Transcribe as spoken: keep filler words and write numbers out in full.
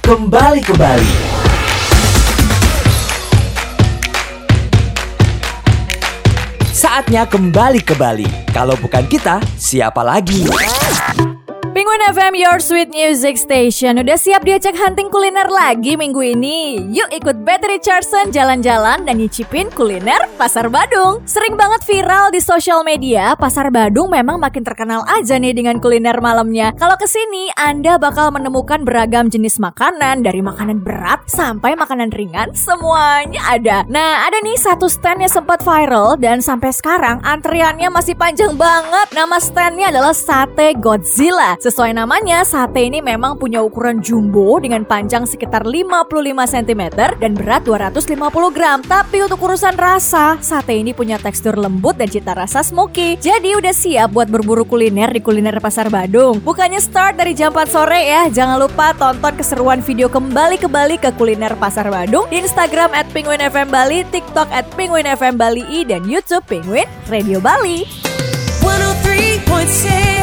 kembali ke Bali. Saatnya kembali ke Bali. Kalau bukan kita, siapa lagi? Penguin F M, your sweet music station. Udah siap diajak hunting kuliner lagi minggu ini? Yuk ikut Betty Richardson jalan-jalan dan nyicipin kuliner Pasar Badung. Sering banget viral di sosial media, Pasar Badung memang makin terkenal aja nih dengan kuliner malamnya. Kalau kesini, Anda bakal menemukan beragam jenis makanan, dari makanan berat sampai makanan ringan, semuanya ada. Nah, ada nih satu stand yang sempat viral dan sampai sekarang antriannya masih panjang banget. Nama standnya adalah Sate Godzilla. Sesuai namanya, sate ini memang punya ukuran jumbo dengan panjang sekitar lima puluh lima sentimeter dan berat dua ratus lima puluh gram. Tapi untuk urusan rasa, sate ini punya tekstur lembut dan cita rasa smoky. Jadi udah siap buat berburu kuliner di kuliner Pasar Badung. Bukannya start dari jam empat sore ya. Jangan lupa tonton keseruan video kembali ke Bali ke kuliner Pasar Badung di Instagram at penguin f m bali, TikTok at penguin f m bali i, dan YouTube Penguin Radio Bali. one oh three point six